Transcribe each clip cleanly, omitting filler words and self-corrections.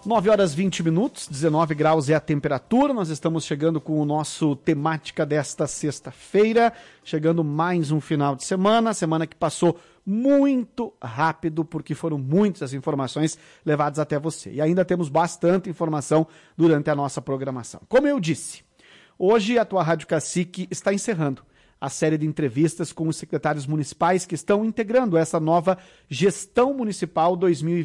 9 horas 20 minutos, 19 graus é a temperatura. Nós estamos chegando com o nosso temática desta sexta-feira, chegando mais um final de semana que passou muito rápido, porque foram muitas as informações levadas até você. E ainda temos bastante informação durante a nossa programação. Como eu disse, hoje a tua Rádio Cacique está encerrando a série de entrevistas com os secretários municipais que estão integrando essa nova gestão municipal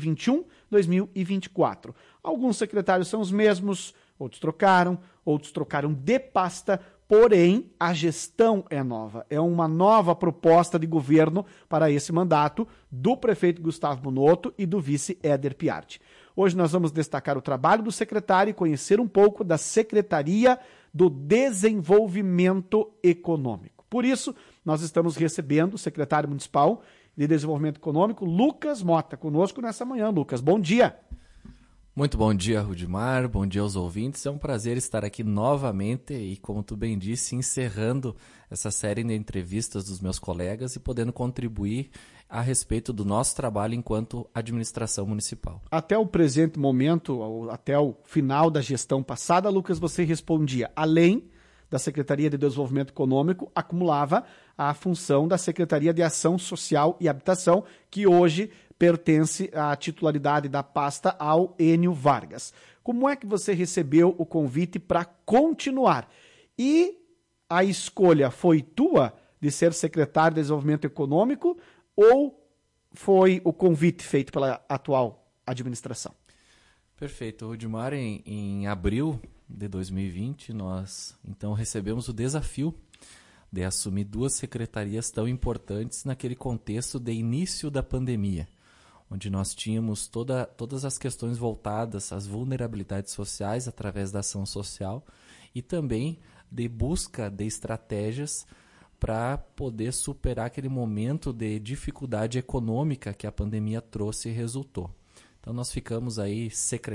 2021-2024. Alguns secretários são os mesmos, outros trocaram de pasta, porém a gestão é nova. É uma nova proposta de governo para esse mandato do prefeito Gustavo Bonotto e do vice Éder Piatti. Hoje nós vamos destacar o trabalho do secretário e conhecer um pouco da Secretaria do Desenvolvimento Econômico. Por isso, nós estamos recebendo o secretário municipal de Desenvolvimento Econômico, Lucas Mota, conosco nessa manhã. Lucas, bom dia. Muito bom dia, Rudimar, bom dia aos ouvintes. É um prazer estar aqui novamente e, como tu bem disse, encerrando essa série de entrevistas dos meus colegas e podendo contribuir a respeito do nosso trabalho enquanto administração municipal. Até o presente momento, até o final da gestão passada, Lucas, você respondia, além da Secretaria de Desenvolvimento Econômico, acumulava a função da Secretaria de Ação Social e Habitação, que hoje pertence à titularidade da pasta ao Enio Vargas. Como é que você recebeu o convite para continuar? E a escolha foi tua de ser secretário de Desenvolvimento Econômico ou foi o convite feito pela atual administração? Perfeito, Rudimar. Em abril de 2020, nós então recebemos o desafio de assumir duas secretarias tão importantes naquele contexto de início da pandemia, onde nós tínhamos todas as questões voltadas às vulnerabilidades sociais através da ação social e também de busca de estratégias para poder superar aquele momento de dificuldade econômica que a pandemia trouxe e resultou. Então nós ficamos aí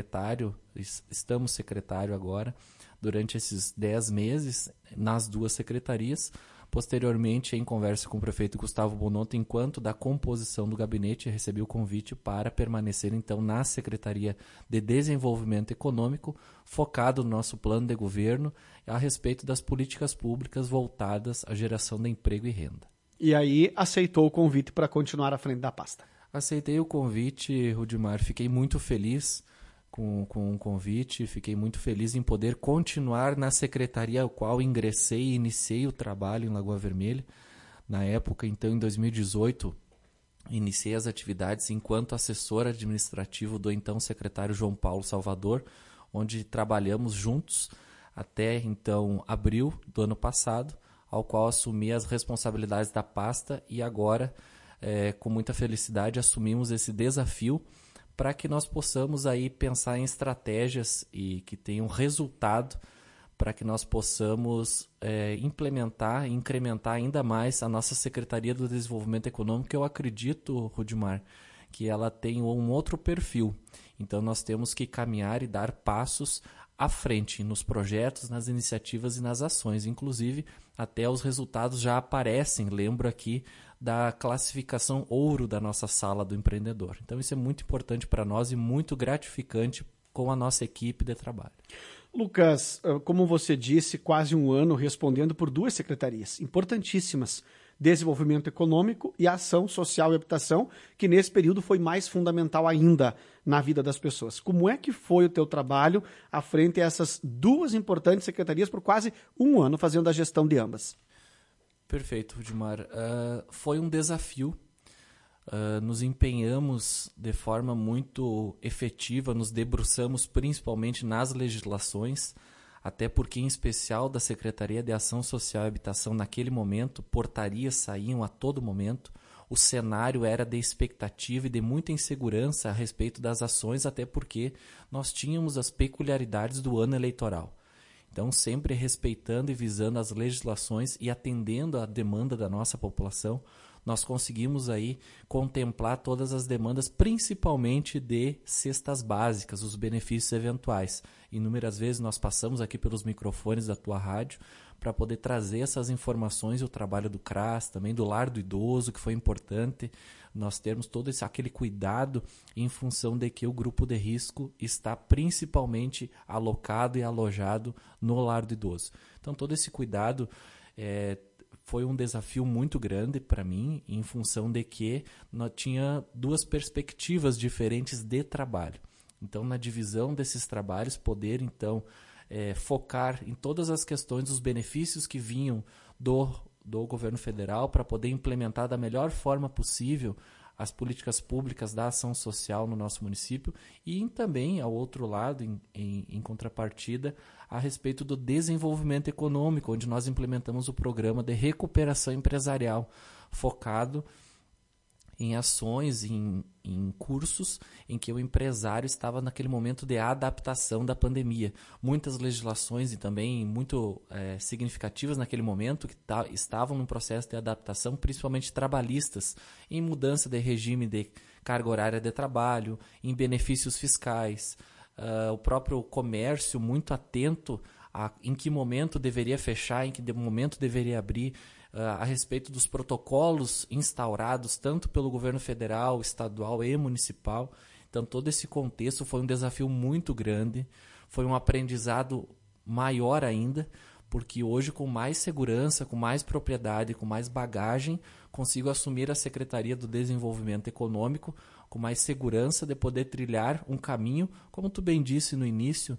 estamos secretário agora, durante esses 10 meses, nas duas secretarias. Posteriormente, em conversa com o prefeito Gustavo Bonotto, enquanto da composição do gabinete, recebi o convite para permanecer então na Secretaria de Desenvolvimento Econômico, focado no nosso plano de governo a respeito das políticas públicas voltadas à geração de emprego e renda. E aí aceitou o convite para continuar à frente da pasta? Aceitei o convite, Rudimar. Fiquei muito feliz com o convite, fiquei muito feliz em poder continuar na secretaria ao qual ingressei e iniciei o trabalho em Lagoa Vermelha. Na época, então, em 2018, iniciei as atividades enquanto assessor administrativo do então secretário João Paulo Salvador, onde trabalhamos juntos até, então, abril do ano passado, ao qual assumi as responsabilidades da pasta e agora, com muita felicidade, assumimos esse desafio para que nós possamos aí pensar em estratégias e que tenham resultado para que nós possamos implementar e incrementar ainda mais a nossa Secretaria do Desenvolvimento Econômico, que eu acredito, Rudimar, que ela tem um outro perfil. Então nós temos que caminhar e dar passos à frente nos projetos, nas iniciativas e nas ações. Inclusive, até os resultados já aparecem, lembro aqui, da classificação ouro da nossa sala do empreendedor. Então isso é muito importante para nós e muito gratificante com a nossa equipe de trabalho. Lucas, como você disse, quase um ano respondendo por duas secretarias importantíssimas, Desenvolvimento Econômico e Ação Social e Habitação, que nesse período foi mais fundamental ainda na vida das pessoas. Como é que foi o teu trabalho à frente a essas duas importantes secretarias por quase um ano fazendo a gestão de ambas? Perfeito, Rudimar. Foi um desafio. Nos empenhamos de forma muito efetiva, nos debruçamos principalmente nas legislações, até porque, em especial da Secretaria de Ação Social e Habitação, naquele momento, portarias saíam a todo momento, o cenário era de expectativa e de muita insegurança a respeito das ações, até porque nós tínhamos as peculiaridades do ano eleitoral. Então, sempre respeitando e visando as legislações e atendendo à demanda da nossa população, nós conseguimos aí contemplar todas as demandas, principalmente de cestas básicas, os benefícios eventuais. Inúmeras vezes nós passamos aqui pelos microfones da tua rádio para poder trazer essas informações, o trabalho do CRAS, também do Lar do Idoso, que foi importante nós termos todo aquele cuidado em função de que o grupo de risco está principalmente alocado e alojado no Lar do Idoso. Então, todo esse cuidado foi um desafio muito grande para mim, em função de que nós tinha duas perspectivas diferentes de trabalho. Então, na divisão desses trabalhos, poder, então, focar em todas as questões dos benefícios que vinham do governo federal para poder implementar da melhor forma possível as políticas públicas da ação social no nosso município e também, ao outro lado, em contrapartida, a respeito do desenvolvimento econômico, onde nós implementamos o programa de recuperação empresarial, focado em ações, em cursos em que o empresário estava naquele momento de adaptação da pandemia. Muitas legislações e também muito significativas naquele momento que estavam num processo de adaptação, principalmente trabalhistas, em mudança de regime de carga horária de trabalho, em benefícios fiscais, o próprio comércio muito atento em que momento deveria fechar, em que momento deveria abrir, a respeito dos protocolos instaurados tanto pelo governo federal, estadual e municipal. Então, todo esse contexto foi um desafio muito grande, foi um aprendizado maior ainda, porque hoje, com mais segurança, com mais propriedade, com mais bagagem, consigo assumir a Secretaria do Desenvolvimento Econômico com mais segurança de poder trilhar um caminho, como tu bem disse no início.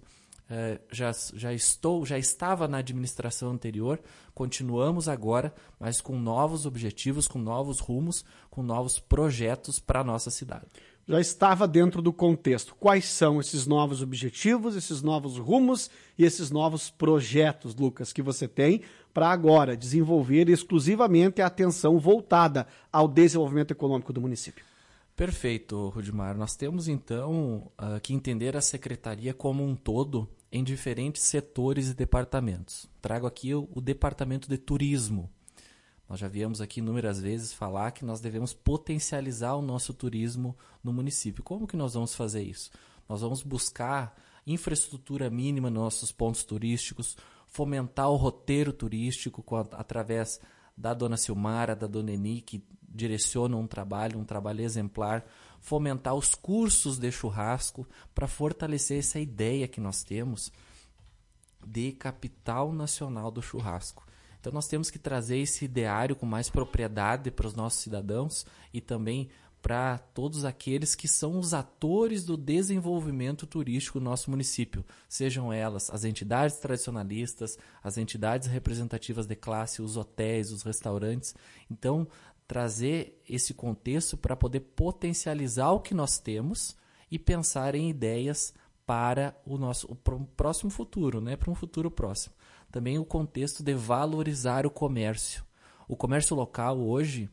Já estava na administração anterior, continuamos agora, mas com novos objetivos, com novos rumos, com novos projetos para a nossa cidade. Já estava dentro do contexto. Quais são esses novos objetivos, esses novos rumos e esses novos projetos, Lucas, que você tem para agora desenvolver exclusivamente a atenção voltada ao desenvolvimento econômico do município? Perfeito, Rudimar. Nós temos, então, que entender a Secretaria como um todo em diferentes setores e departamentos. Trago aqui o Departamento de Turismo. Nós já viemos aqui inúmeras vezes falar que nós devemos potencializar o nosso turismo no município. Como que nós vamos fazer isso? Nós vamos buscar infraestrutura mínima nos nossos pontos turísticos, fomentar o roteiro turístico através da dona Silmara, da dona Eni, que direcionam um trabalho exemplar, fomentar os cursos de churrasco para fortalecer essa ideia que nós temos de capital nacional do churrasco. Então nós temos que trazer esse ideário com mais propriedade para os nossos cidadãos e também para todos aqueles que são os atores do desenvolvimento turístico do nosso município, sejam elas as entidades tradicionalistas, as entidades representativas de classe, os hotéis, os restaurantes. Então, trazer esse contexto para poder potencializar o que nós temos e pensar em ideias para o próximo futuro, né? Para um futuro próximo. Também o contexto de valorizar o comércio. O comércio local hoje,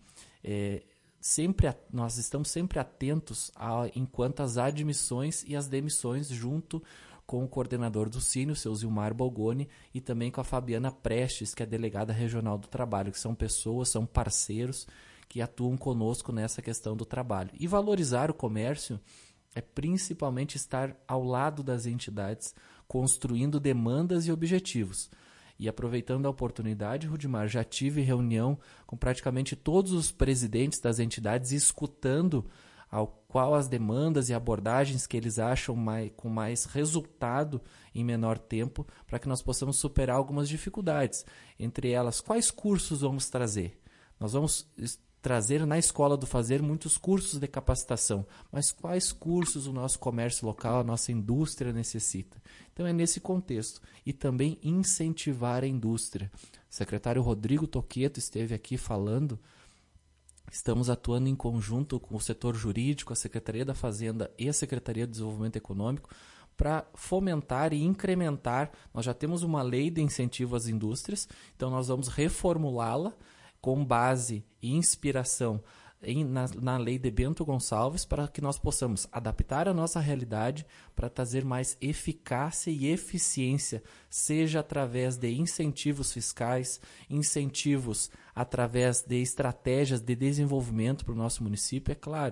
nós estamos sempre atentos enquanto às admissões e às demissões, junto com o coordenador do Cine, o seu Zilmar Bolgoni, e também com a Fabiana Prestes, que é a delegada regional do trabalho, que são pessoas, são parceiros que atuam conosco nessa questão do trabalho. E valorizar o comércio é principalmente estar ao lado das entidades, construindo demandas e objetivos. E aproveitando a oportunidade, Rudimar, já tive reunião com praticamente todos os presidentes das entidades, escutando qual as demandas e abordagens que eles acham com mais resultado em menor tempo, para que nós possamos superar algumas dificuldades. Entre elas, quais cursos vamos trazer? Nós vamos trazer na Escola do Fazer muitos cursos de capacitação, mas quais cursos o nosso comércio local, a nossa indústria necessita? Então é nesse contexto. E também incentivar a indústria. O secretário Rodrigo Toqueto esteve aqui falando. Estamos atuando em conjunto com o setor jurídico, a Secretaria da Fazenda e a Secretaria de Desenvolvimento Econômico para fomentar e incrementar. Nós já temos uma lei de incentivo às indústrias, então nós vamos reformulá-la com base e inspiração na lei de Bento Gonçalves, para que nós possamos adaptar a nossa realidade para trazer mais eficácia e eficiência, seja através de incentivos fiscais, incentivos através de estratégias de desenvolvimento para o nosso município. É claro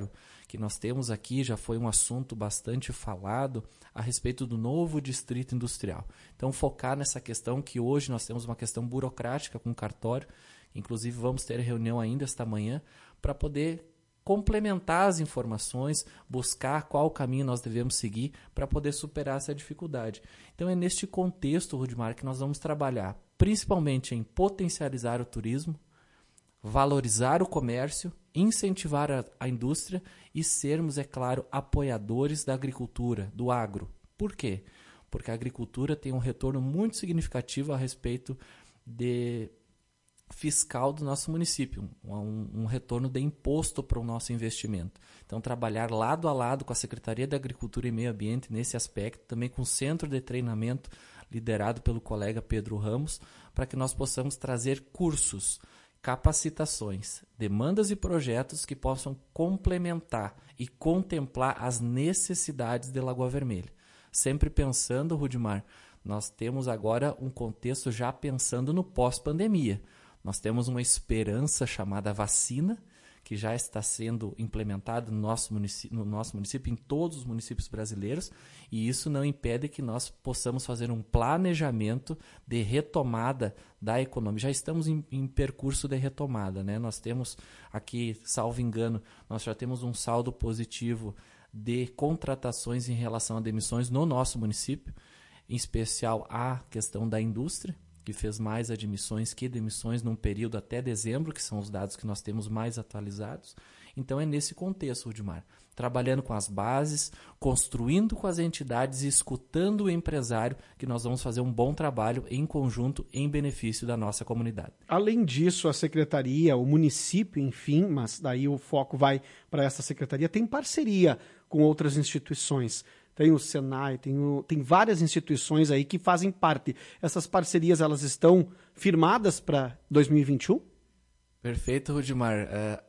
que nós temos aqui, já foi um assunto bastante falado a respeito do novo distrito industrial. Então, focar nessa questão que hoje nós temos uma questão burocrática com o cartório, inclusive vamos ter reunião ainda esta manhã, para poder complementar as informações, buscar qual caminho nós devemos seguir para poder superar essa dificuldade. Então é neste contexto, Rudimar, que nós vamos trabalhar principalmente em potencializar o turismo, valorizar o comércio, incentivar a indústria e sermos, é claro, apoiadores da agricultura, do agro. Por quê? Porque a agricultura tem um retorno muito significativo a respeito fiscal do nosso município, um retorno de imposto para o nosso investimento. Então, trabalhar lado a lado com a Secretaria de Agricultura e Meio Ambiente nesse aspecto, também com o centro de treinamento liderado pelo colega Pedro Ramos, para que nós possamos trazer cursos, capacitações, demandas e projetos que possam complementar e contemplar as necessidades de Lagoa Vermelha. Sempre pensando, Rudimar, nós temos agora um contexto já pensando no pós-pandemia. Nós temos uma esperança chamada vacina, que já está sendo implementada no nosso município, em todos os municípios brasileiros, e isso não impede que nós possamos fazer um planejamento de retomada da economia. Já estamos em percurso de retomada, né? Nós temos aqui, salvo engano, nós já temos um saldo positivo de contratações em relação a demissões no nosso município, em especial a questão da indústria, que fez mais admissões que demissões num período até dezembro, que são os dados que nós temos mais atualizados. Então é nesse contexto, Rudimar, trabalhando com as bases, construindo com as entidades e escutando o empresário, que nós vamos fazer um bom trabalho em conjunto em benefício da nossa comunidade. Além disso, a secretaria, o município, enfim, mas daí o foco vai para essa secretaria, tem parceria com outras instituições. Tem o Senai, tem várias instituições aí que fazem parte. Essas parcerias, elas estão firmadas para 2021? Perfeito, Rudimar.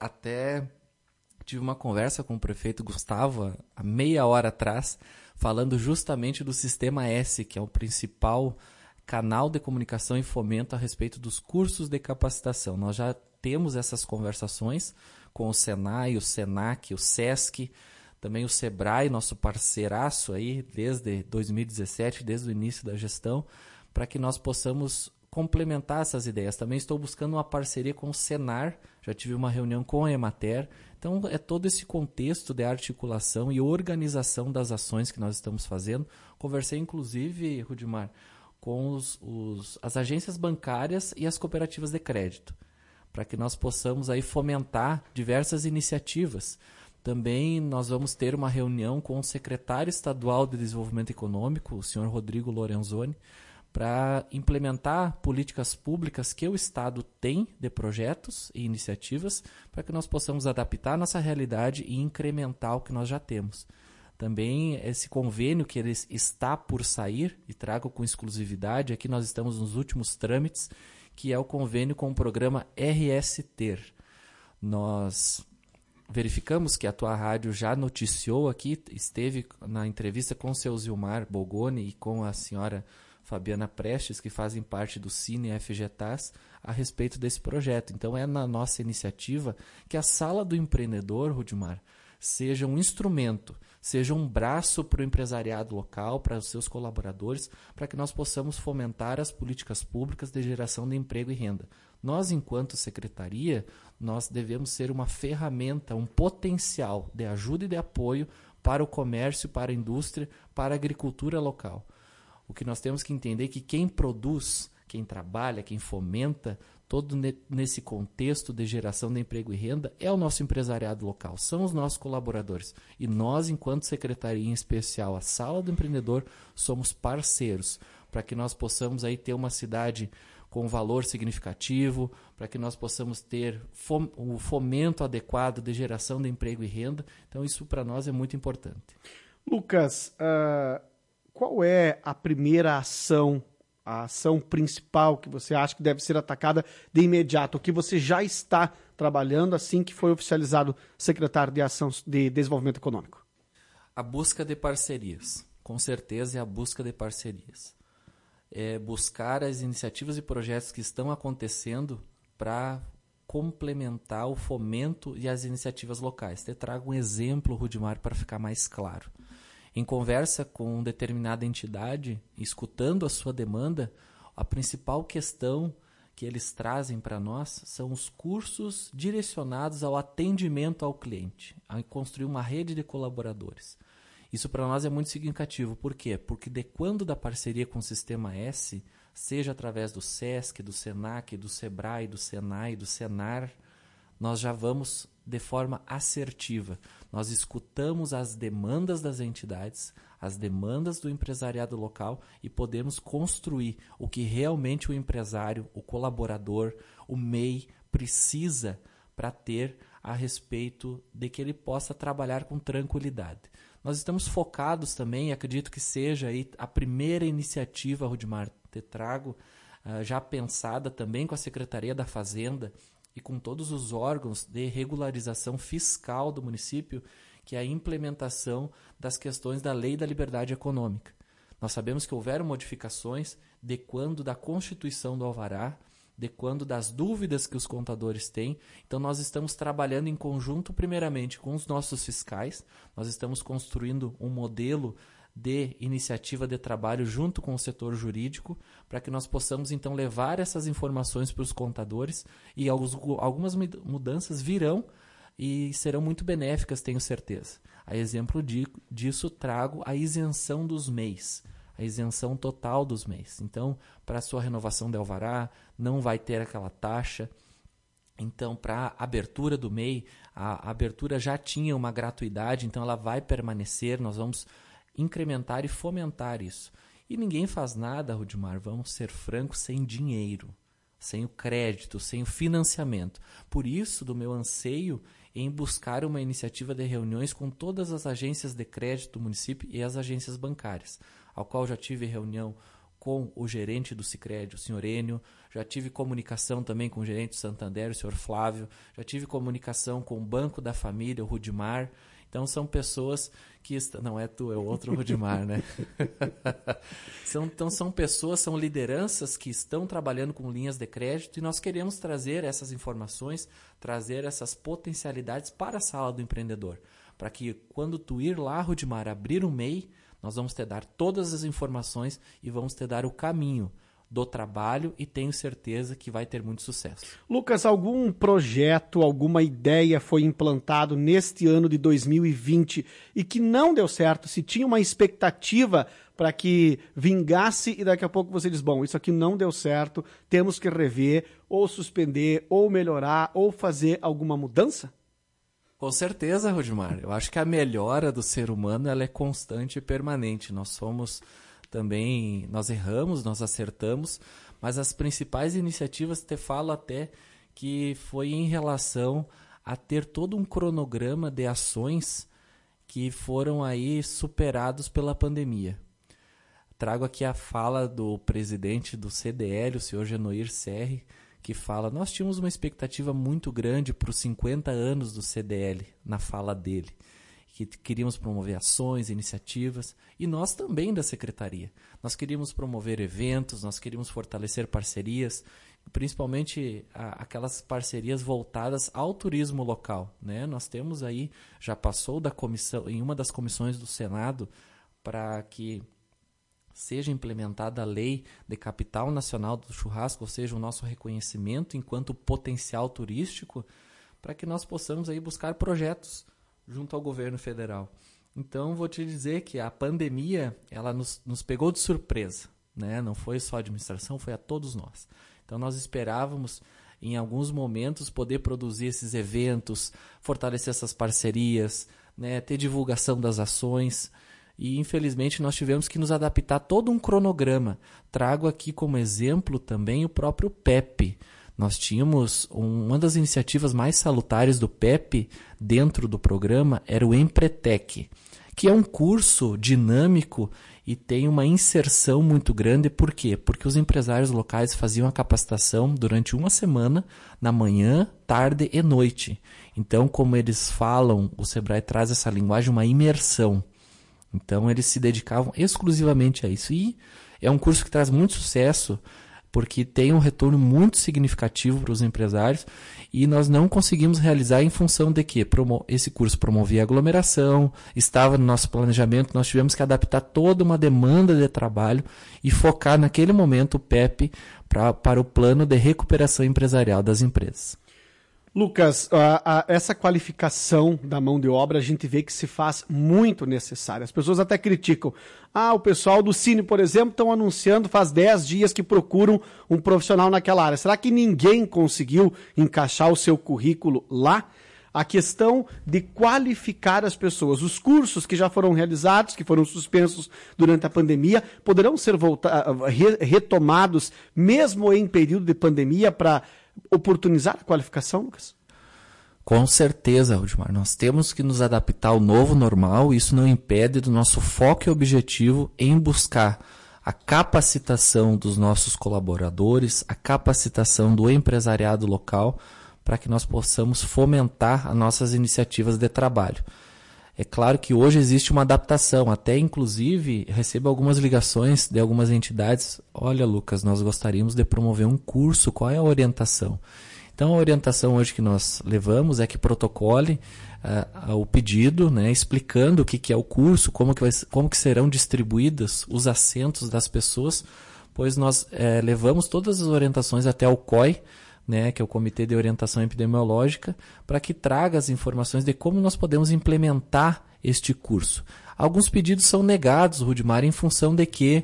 Até tive uma conversa com o prefeito Gustavo há meia hora atrás, falando justamente do Sistema S, que é o principal canal de comunicação e fomento a respeito dos cursos de capacitação. Nós já temos essas conversações com o Senai, o Senac, o Sesc, também o Sebrae, nosso parceiraço aí desde 2017, desde o início da gestão, para que nós possamos complementar essas ideias. Também estou buscando uma parceria com o Senar, já tive uma reunião com a Emater. Então, é todo esse contexto de articulação e organização das ações que nós estamos fazendo. Conversei, inclusive, Rudimar, com as agências bancárias e as cooperativas de crédito, para que nós possamos aí fomentar diversas iniciativas. Também nós vamos ter uma reunião com o secretário estadual de Desenvolvimento Econômico, o senhor Rodrigo Lorenzoni, para implementar políticas públicas que o Estado tem de projetos e iniciativas, para que nós possamos adaptar a nossa realidade e incrementar o que nós já temos. Também esse convênio que ele está por sair, e trago com exclusividade, aqui nós estamos nos últimos trâmites, que é o convênio com o programa RS-TER. Nós verificamos que a tua rádio já noticiou aqui, esteve na entrevista com o seu Zilmar Bogoni e com a senhora Fabiana Prestes, que fazem parte do Cine FGTAS, a respeito desse projeto. Então é na nossa iniciativa que a Sala do Empreendedor, Rudimar, seja um instrumento, seja um braço para o empresariado local, para os seus colaboradores, para que nós possamos fomentar as políticas públicas de geração de emprego e renda. Nós, enquanto secretaria, nós devemos ser uma ferramenta, um potencial de ajuda e de apoio para o comércio, para a indústria, para a agricultura local. O que nós temos que entender é que quem produz, quem trabalha, quem fomenta, todo nesse contexto de geração de emprego e renda, é o nosso empresariado local, são os nossos colaboradores. E nós, enquanto secretaria, em especial a Sala do Empreendedor, somos parceiros para que nós possamos aí ter uma cidade com valor significativo, para que nós possamos ter o fomento adequado de geração de emprego e renda. Então, isso para nós é muito importante. Lucas, qual é a primeira ação, a ação principal que você acha que deve ser atacada de imediato, o que você já está trabalhando assim que foi oficializado secretário de Ação de Desenvolvimento Econômico? A busca de parcerias, com certeza é a busca de parcerias. É buscar as iniciativas e projetos que estão acontecendo para complementar o fomento e as iniciativas locais. Te trago um exemplo, Rudimar, para ficar mais claro. Em conversa com determinada entidade, escutando a sua demanda, a principal questão que eles trazem para nós são os cursos direcionados ao atendimento ao cliente, a construir uma rede de colaboradores. Isso para nós é muito significativo. Por quê? Porque quando da parceria com o Sistema S, seja através do SESC, do SENAC, do SEBRAE, do SENAI, do SENAR, nós já vamos de forma assertiva. Nós escutamos as demandas das entidades, as demandas do empresariado local e podemos construir o que realmente o empresário, o colaborador, o MEI precisa para ter a respeito de que ele possa trabalhar com tranquilidade. Nós estamos focados também, acredito que seja aí a primeira iniciativa, Rudimar, te trago, já pensada também com a Secretaria da Fazenda e com todos os órgãos de regularização fiscal do município, que é a implementação das questões da Lei da Liberdade Econômica. Nós sabemos que houveram modificações de quando da Constituição do Alvará, de quando das dúvidas que os contadores têm. Então, nós estamos trabalhando em conjunto, primeiramente, com os nossos fiscais. Nós estamos construindo um modelo de iniciativa de trabalho junto com o setor jurídico, para que nós possamos, então, levar essas informações para os contadores e algumas mudanças virão e serão muito benéficas, tenho certeza. A exemplo disso, trago a isenção dos MEIs, a isenção total dos MEIs. Então, para a sua renovação de alvará, não vai ter aquela taxa. Então, para a abertura do MEI, a abertura já tinha uma gratuidade, então ela vai permanecer, nós vamos incrementar e fomentar isso. E ninguém faz nada, Rudimar, vamos ser francos, sem dinheiro, sem o crédito, sem o financiamento. Por isso, do meu anseio em buscar uma iniciativa de reuniões com todas as agências de crédito do município e as agências bancárias, ao qual já tive reunião com o gerente do Sicredi, o senhor Enio, já tive comunicação também com o gerente do Santander, o senhor Flávio, já tive comunicação com o Banco da Família, o Rudimar. Então, são pessoas que... Não é tu, é o outro Rudimar, né? São pessoas, são lideranças que estão trabalhando com linhas de crédito e nós queremos trazer essas informações, trazer essas potencialidades para a sala do empreendedor. Para que quando tu ir lá, Rudimar, abrir um MEI, nós vamos te dar todas as informações e vamos te dar o caminho do trabalho e tenho certeza que vai ter muito sucesso. Lucas, algum projeto, alguma ideia foi implantado neste ano de 2020 e que não deu certo? Se tinha uma expectativa para que vingasse e daqui a pouco você diz, bom, isso aqui não deu certo, temos que rever, ou suspender, ou melhorar, ou fazer alguma mudança? Com certeza, Rudimar. Eu acho que a melhora do ser humano ela é constante e permanente. Nós erramos, nós acertamos, mas as principais iniciativas te falo até que foi em relação a ter todo um cronograma de ações que foram aí superados pela pandemia. Trago aqui a fala do presidente do CDL, o senhor Genoir Serri, que fala, nós tínhamos uma expectativa muito grande para os 50 anos do CDL, na fala dele, que queríamos promover ações, iniciativas, e nós também da Secretaria. Nós queríamos promover eventos, nós queríamos fortalecer parcerias, principalmente aquelas parcerias voltadas ao turismo local, né? Nós temos aí, já passou da comissão, em uma das comissões do Senado, para que seja implementada a lei de capital nacional do churrasco, ou seja, o nosso reconhecimento enquanto potencial turístico, para que nós possamos aí buscar projetos junto ao governo federal. Então, vou te dizer que a pandemia ela nos pegou de surpresa, né? Não foi só a administração, foi a todos nós. Então, nós esperávamos, em alguns momentos, poder produzir esses eventos, fortalecer essas parcerias, né? Ter divulgação das ações. E, infelizmente, nós tivemos que nos adaptar a todo um cronograma. Trago aqui como exemplo também o próprio PEP. Nós tínhamos uma das iniciativas mais salutares do PEP dentro do programa era o Empretec, que é um curso dinâmico e tem uma inserção muito grande. Por quê? Porque os empresários locais faziam a capacitação durante uma semana, na manhã, tarde e noite. Então, como eles falam, o Sebrae traz essa linguagem, uma imersão. Então, eles se dedicavam exclusivamente a isso. E é um curso que traz muito sucesso, porque tem um retorno muito significativo para os empresários e nós não conseguimos realizar em função de que esse curso promovia aglomeração, estava no nosso planejamento, nós tivemos que adaptar toda uma demanda de trabalho e focar naquele momento o PEP para o plano de recuperação empresarial das empresas. Lucas, essa qualificação da mão de obra a gente vê que se faz muito necessária. As pessoas até criticam. O pessoal do Cine, por exemplo, estão anunciando faz 10 dias que procuram um profissional naquela área. Será que ninguém conseguiu encaixar o seu currículo lá? A questão de qualificar as pessoas. Os cursos que já foram realizados, que foram suspensos durante a pandemia, poderão ser retomados mesmo em período de pandemia para oportunizar a qualificação, Lucas? Com certeza, Rudimar. Nós temos que nos adaptar ao novo normal. Isso não impede do nosso foco e objetivo em buscar a capacitação dos nossos colaboradores, a capacitação do empresariado local, para que nós possamos fomentar as nossas iniciativas de trabalho. É claro que hoje existe uma adaptação, até inclusive recebo algumas ligações de algumas entidades. Olha, Lucas, nós gostaríamos de promover um curso, qual é a orientação? Então a orientação hoje que nós levamos é que protocole o pedido, né, explicando o que é o curso, como que serão distribuídos os assentos das pessoas, pois nós levamos todas as orientações até o COI, né, que é o Comitê de Orientação Epidemiológica, para que traga as informações de como nós podemos implementar este curso. Alguns pedidos são negados, Rudimar, em função de que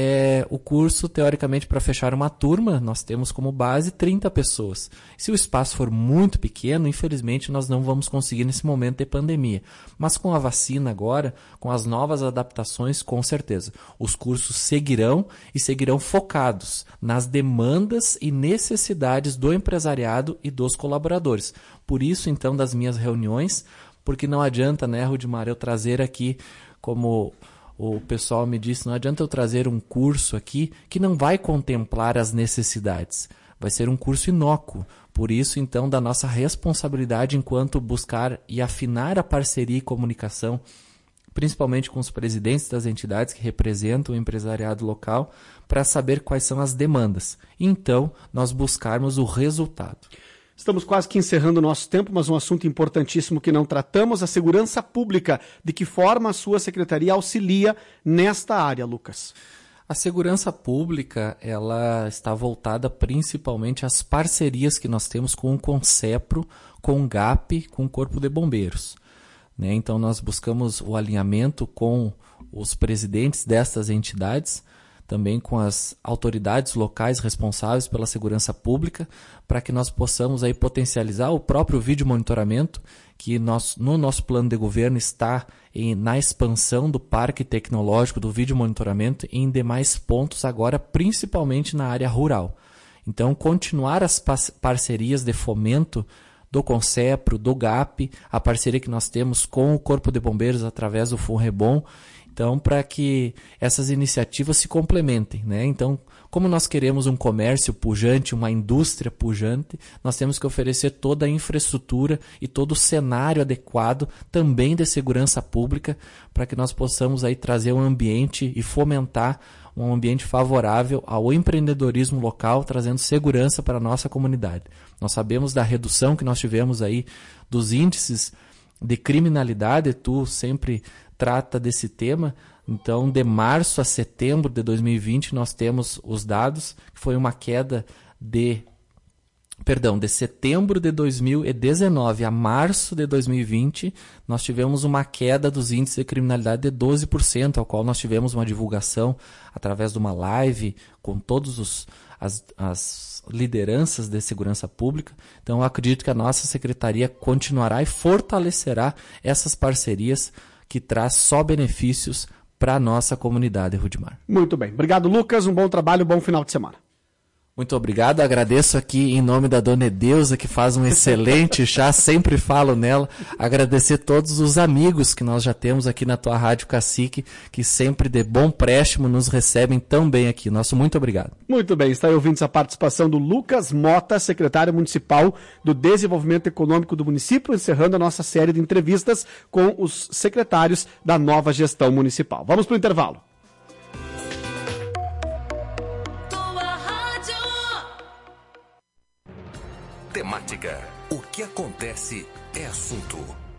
o curso, teoricamente, para fechar uma turma, nós temos como base 30 pessoas. Se o espaço for muito pequeno, infelizmente, nós não vamos conseguir nesse momento de pandemia. Mas com a vacina agora, com as novas adaptações, com certeza, os cursos seguirão e seguirão focados nas demandas e necessidades do empresariado e dos colaboradores. Por isso, então, das minhas reuniões, porque não adianta, né, Rudimar, eu trazer aqui, como o pessoal me disse, não adianta eu trazer um curso aqui que não vai contemplar as necessidades. Vai ser um curso inócuo. Por isso, então, da nossa responsabilidade enquanto buscar e afinar a parceria e comunicação, principalmente com os presidentes das entidades que representam o empresariado local, para saber quais são as demandas. Então, nós buscarmos o resultado. Estamos quase que encerrando o nosso tempo, mas um assunto importantíssimo que não tratamos, a segurança pública. De que forma a sua secretaria auxilia nesta área, Lucas? A segurança pública, ela está voltada principalmente às parcerias que nós temos com o CONCEPRO, com o GAP, com o Corpo de Bombeiros. Né? Então, nós buscamos o alinhamento com os presidentes destas entidades, também com as autoridades locais responsáveis pela segurança pública, para que nós possamos aí potencializar o próprio vídeo monitoramento, que no nosso plano de governo está na expansão do parque tecnológico do vídeo monitoramento em demais pontos agora, principalmente na área rural. Então, continuar as parcerias de fomento do CONCEPRO, do GAP, a parceria que nós temos com o Corpo de Bombeiros através do FUNREBOM, então, para que essas iniciativas se complementem, né? Então, como nós queremos um comércio pujante, uma indústria pujante, nós temos que oferecer toda a infraestrutura e todo o cenário adequado também de segurança pública, para que nós possamos aí trazer um ambiente e fomentar um ambiente favorável ao empreendedorismo local, trazendo segurança para a nossa comunidade. Nós sabemos da redução que nós tivemos aí dos índices de criminalidade, tu sempre trata desse tema. Então, de março a setembro de 2020, nós temos os dados, que foi uma queda de setembro de 2019 a março de 2020, nós tivemos uma queda dos índices de criminalidade de 12%, ao qual nós tivemos uma divulgação através de uma live com todas as lideranças de segurança pública. Então, eu acredito que a nossa secretaria continuará e fortalecerá essas parcerias que traz só benefícios para a nossa comunidade, Rudimar. Muito bem. Obrigado, Lucas. Um bom trabalho, um bom final de semana. Muito obrigado, agradeço aqui em nome da Dona Edeusa, que faz um excelente chá, sempre falo nela, agradecer todos os amigos que nós já temos aqui na tua Rádio Cacique, que sempre de bom préstimo nos recebem tão bem aqui. Nosso muito obrigado. Muito bem, está aí ouvindo essa participação do Lucas Mota, secretário municipal do Desenvolvimento Econômico do município, encerrando a nossa série de entrevistas com os secretários da nova gestão municipal. Vamos para o intervalo. Tua Rádio Gramática. O que acontece é assunto.